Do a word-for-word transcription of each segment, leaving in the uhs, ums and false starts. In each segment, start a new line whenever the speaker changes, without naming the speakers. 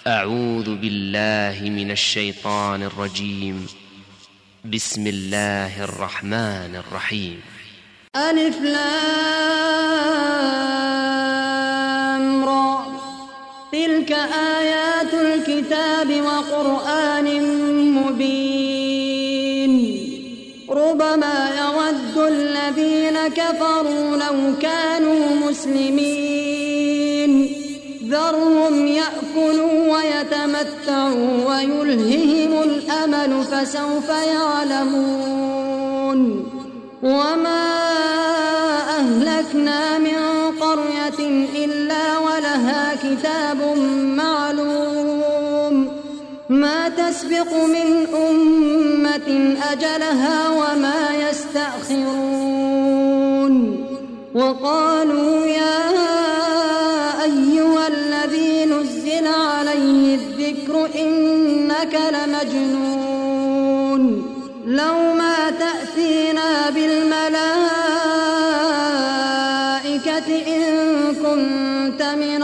أعوذ بالله من الشيطان الرجيم. بسم الله الرحمن الرحيم.
ألف لام را، تلك آيات الكتاب وقرآن مبين. ربما يود الذين كفروا لو كانوا مسلمين، ذرهم يأكلوا ويتمتعوا ويلههم الأمل فسوف يعلمون. وما أهلكنا من قرية إلا ولها كتاب معلوم، ما تسبق من أمة أجلها وما يستأخرون. وقالوا يا أيها الذي نزل عليه الذكر إنك لمجنون، لو ما تأتينا بالملائكة إن كنت من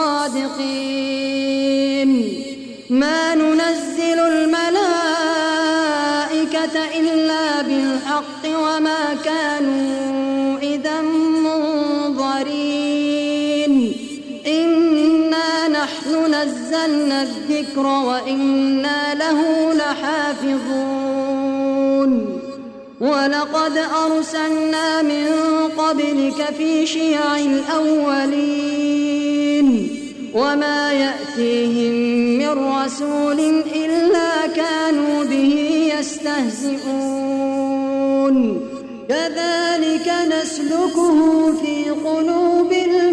الصادقين. ما ننزل الملائكة إلا بالحق وما كانوا إذا منظرين. إنا نحن نزلنا الذكر وإنا له لحافظون. ولقد أرسلنا من قبلك في شيع الأولين، وما يأتيهم من رسول إلا كانوا به يستهزئون. كذلك نسلكه في قلوب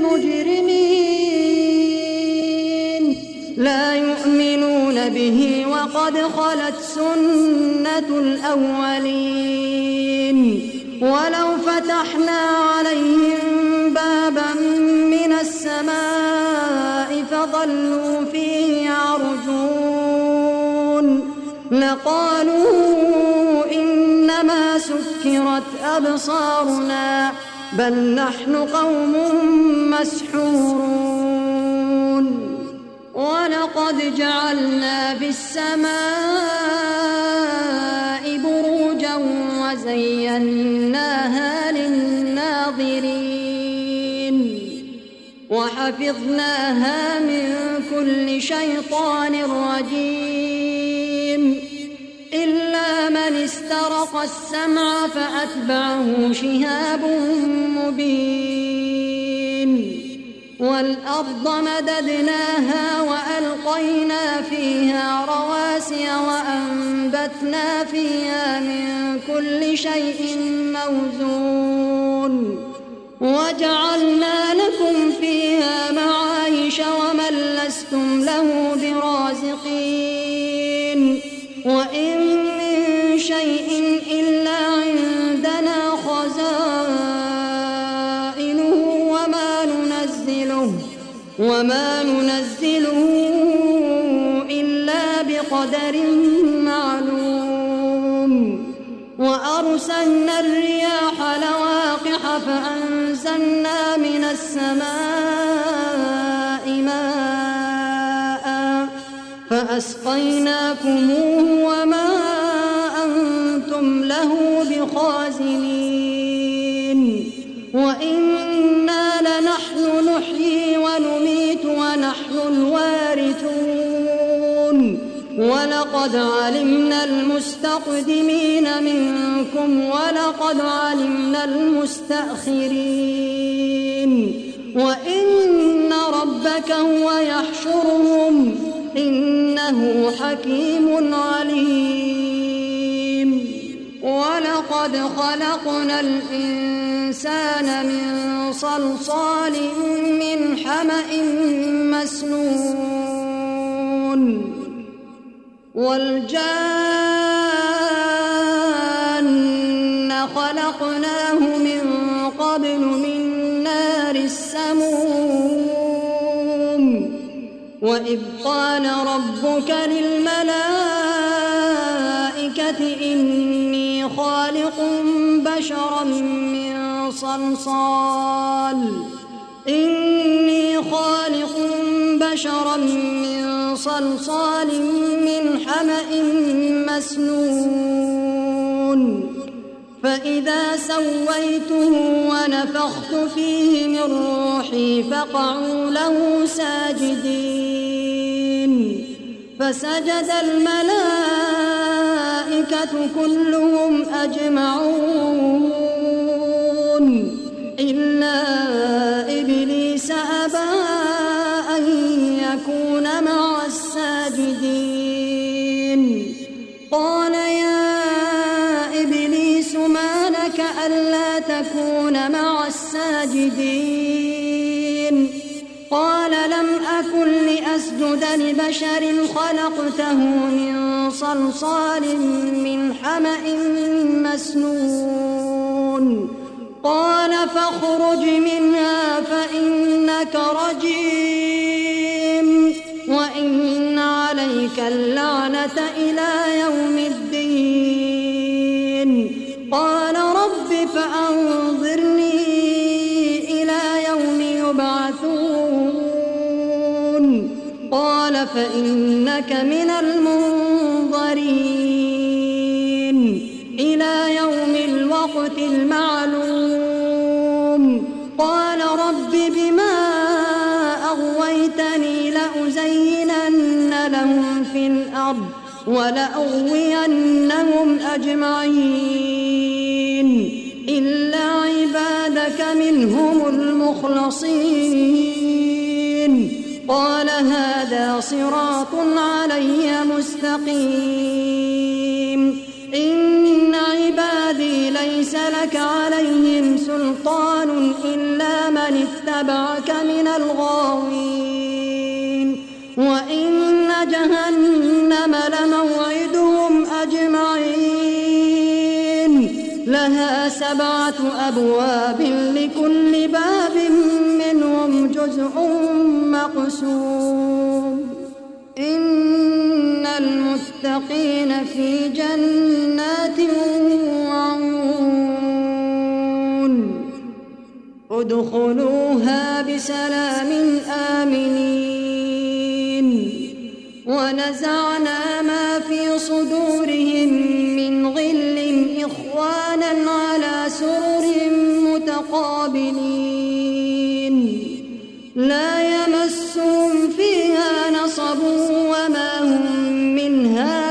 المجرمين، لا يؤمنون به وقد خلت سنة الأولين. ولو فتحنا عليهم بابا من السماء فظلوا فيه يعرجون لقالوا إنما سكرت أبصارنا بل نحن قوم مسحورون. ولقد جعلنا في السماء بروجا وزيناها للناظرين، وحفظناها من كل شيطان رجيم، إلا من استرق السمع فأتبعه شهاب مبين. والأرض مددناها وألقينا فيها رواسي وأنبتنا فيها من كل شيء موزون، وجعلنا لكم فيها معايش ومن لستم له برازقين. وإن من شيء إلا عندنا خزائنه وما ننزله وما ننزله إلا بقدر معلوم. وأرسلنا الرياح لواقح فأنزلنا من السماء ماء فأسقيناكموه وما أنتم له بخازنين. وإنا لنحن نحيي ونميت ونحن الوارثون. ولقد علمنا المستقدمين منكم ولقد علمنا المستأخرين. وإن ربك هو يحشرهم إنه حكيم عليم. ولقد خلقنا الإنسان من صلصال من حمأ مسنون. والجان خلقناه من قبل من نار السموم. وإذ قال ربك للملائكة إني خالق بشرا من صلصال إني خالق بشرا من صلصال من حمأ مسنون فإذا سويته ونفخت فيه من روحي فقعوا له ساجدين فسجد الملائكة كلهم أجمعون إلا إبليس أبى أن يكون مع الساجدين قال يا إبليس ما لك ألا تكون مع الساجدين قال لم أكن لأسجد لبشر خلقته من صلصال من حمأ مسنون قال فاخرج منها فإنك رجيم وإن عليك اللعنة إلى يوم الدين قال رب فأنظرني إلى يوم يبعثون قال فإنك من المنظرين إلى يوم الوقت المعلوم قال رب بما أغويتني لأزينن لهم في الأرض ولأغوينهم أجمعين إلا عبادك منهم المخلصين قال هذا صراط علي مستقيم إن عبادي ليس لك عليهم سلطان إلا من اتبعك من الغاوين وإن جهنم لموعدهم أجمعين لها سبعة أبواب لكل باب منهم جزء مقسوم إن المتقين في جنات وعيون ادخلوها بسلام آمنين ونزعنا ما في صدورهم من غل إخوانا على سرر متقابلين لا يمسهم فيها نصب وما هم منها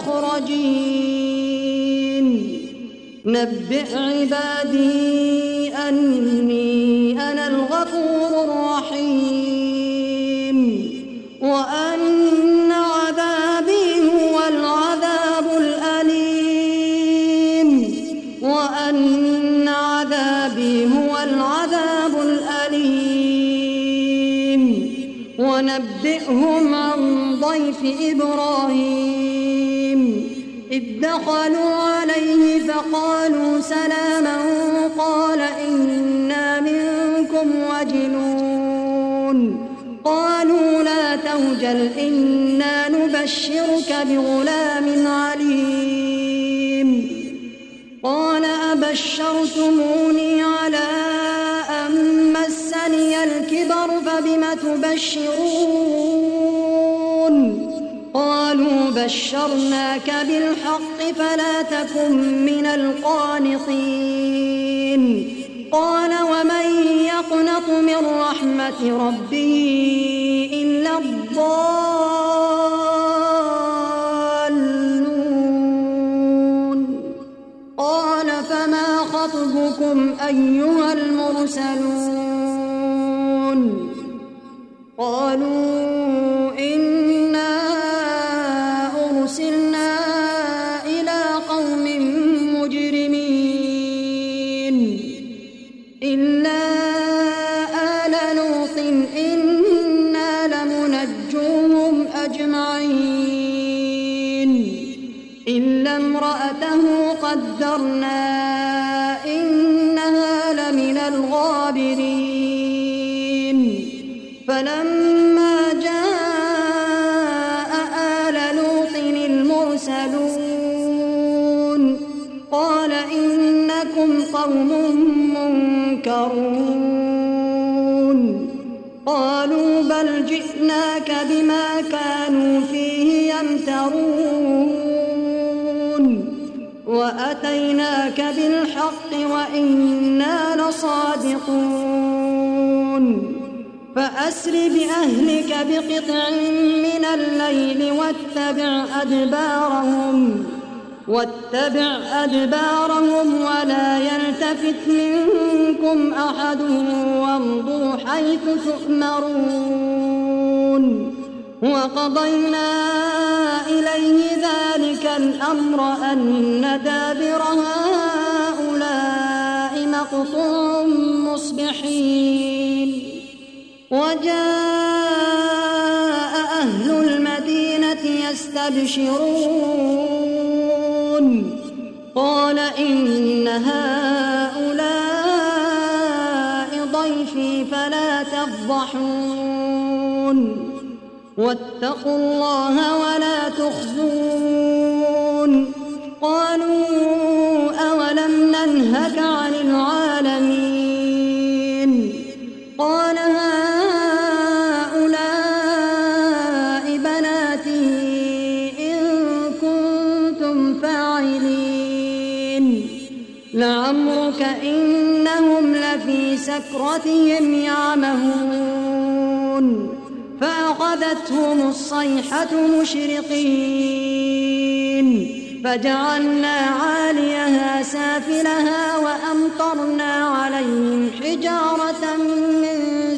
بمخرجين نبئ عبادي أني أنا الغفور الرحيم وأن عذابي هو العذاب الأليم وأن عذابي هو العذاب الأليم ونبئهم عن ضيف إبراهيم إذ دخلوا عليه فقالوا سلاما قال إنا منكم وجلون قالوا لا توجل إنا نبشرك بغلام عليم قال أبشرتموني على أن مسني الكبر فبم تبشرون قالوا بشرناك بالحق فلا تكن من القانطين قال ومن يقنط من رحمة ربه إلا الضالون قال فما خطبكم أيها المرسلون قالوا إنا أرسلنا إلى قوم مجرمين إلا آل لوط إنا لمنجوهم أجمعين إلا امرأته قدرنا إنها لمن الغابرين فلما جاء آل لوط المرسلون قال إنكم قوم منكرون قالوا بل جئناك بما كانوا يمترون وأتيناك بالحق وإنا لصادقون فأسر بأهلك بقطع من الليل واتبع أدبارهم واتبع أدبارهم ولا يلتفت منكم أحد وامضوا حيث تؤمرون وقضينا إليه ذلك الأمر أن دابر هؤلاء مقطوع مصبحين وجاء أهل المدينة يستبشرون قال إن هؤلاء ضيفي فلا تفضحون واتقوا الله ولا تخزون قالوا أولم ننهك عن العالمين قال هؤلاء بناتي إن كنتم فاعلين لعمرك إنهم لفي سكرتهم يعمهون فأخذتهم الصيحة مشرقين فجعلنا عاليها سافلها وأمطرنا عليهم حجارة من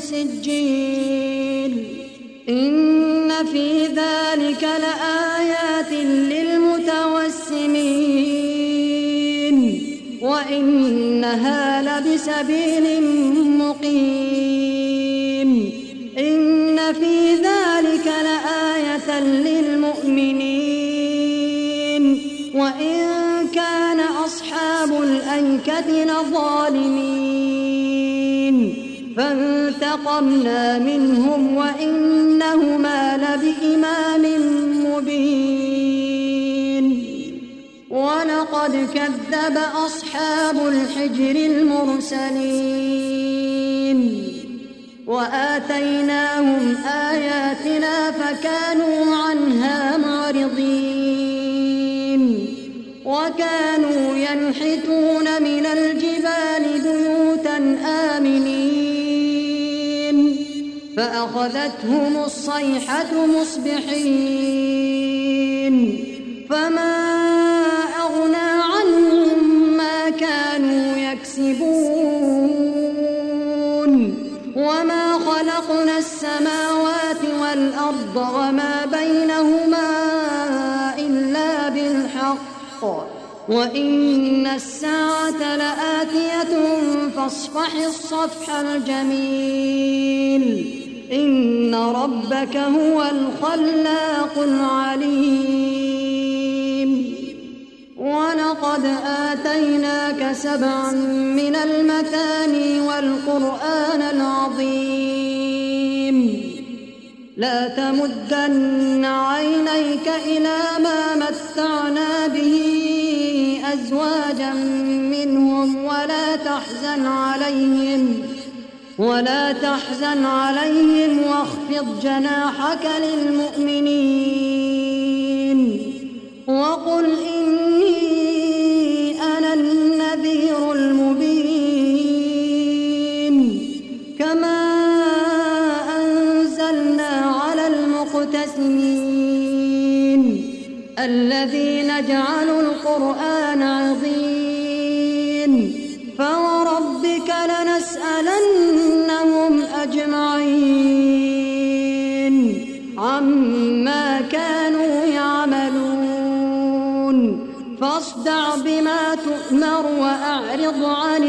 سجيل إن في ذلك لآيات للمتوسمين وإنها لبسبيل مقيم إن في ذلك لآية للمؤمنين وإن كان أصحاب الأيكة لظالمين فانتقمنا منهم وإنهما لبإمام مبين ولقد كذب أصحاب الحجر المرسلين وآتيناهم آياتنا فكانوا عنها معرضين وكانوا ينحتون من الجبال بيوتا آمنين فأخذتهم الصيحة مصبحين فما أغنى عنهم ما كانوا يكسبون وما خلقنا السماوات والأرض وما بينهما إلا بالحق وإن الساعة لآتية فاصفح الصفح الجميل إن ربك هو الخلاق العليم ولقد آتيناك سبعا من المثاني والقرآن العظيم لا تمدن عينيك إلى ما متعنا به أزواجا منهم ولا تحزن عليهم ولا تحزن عليهم واخفض جناحك للمؤمنين وقل إني أنا النذير المبين كما أنزلنا على المقتسمين الذين جعلوا القرآن عظيم فوربك لنسألنهم أجمعين عما كانوا يعملون فاصدع بما تؤمر وأعرض عن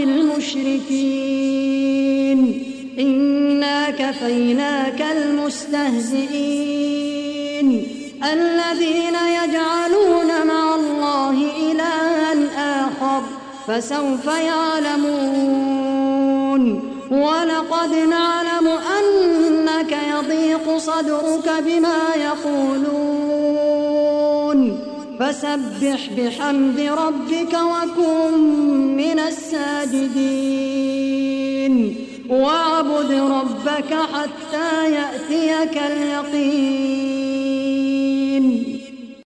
المشركين إنا كفيناك المستهزئين الذين يجعلون مع الله إلها آخر فسوف يعلمون ولقد نعلم أنك يضيق صدرك بما يقولون فسبح بحمد ربك وكن من الساجدين واعبد ربك حتى يأتيك اليقين